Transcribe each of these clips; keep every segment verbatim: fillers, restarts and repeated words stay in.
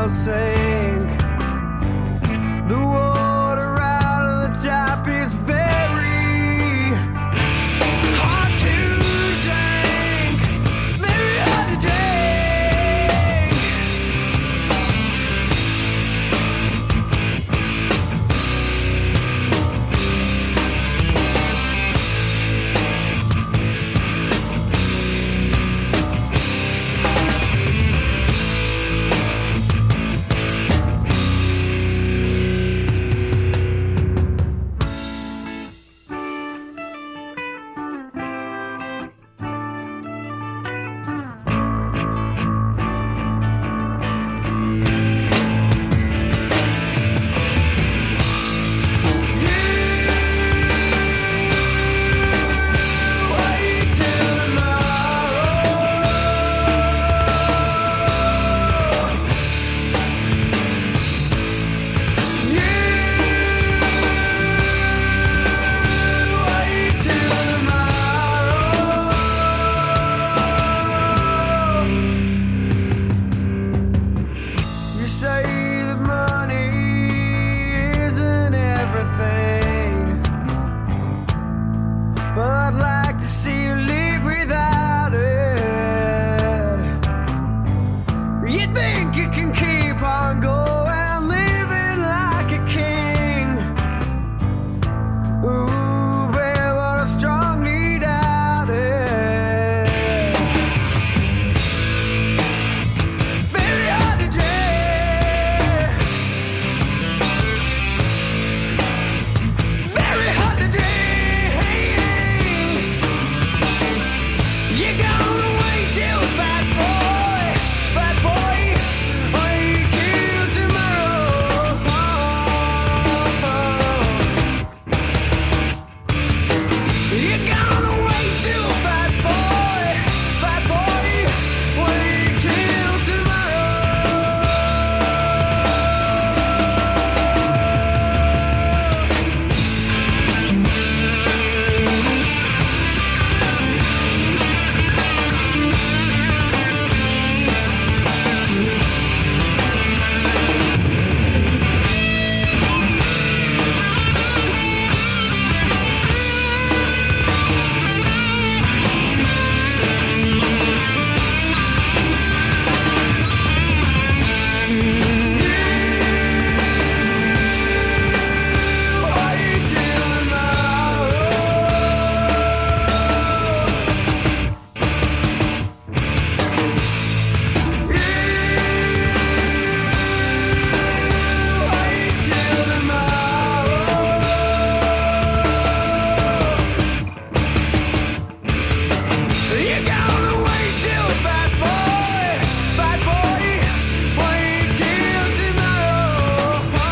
will sink. The water out of the tap is very hard to drink, very hard to drink. Say that money isn't everything, but I'd like to see you live without it. You think you can keep on going, living like a king? Ooh, babe, what a strong need out it. Very hard to drink.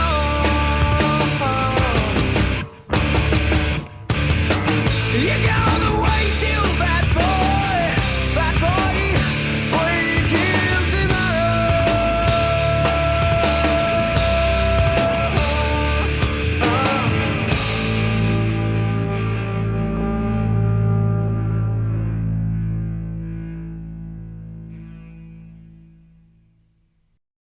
You got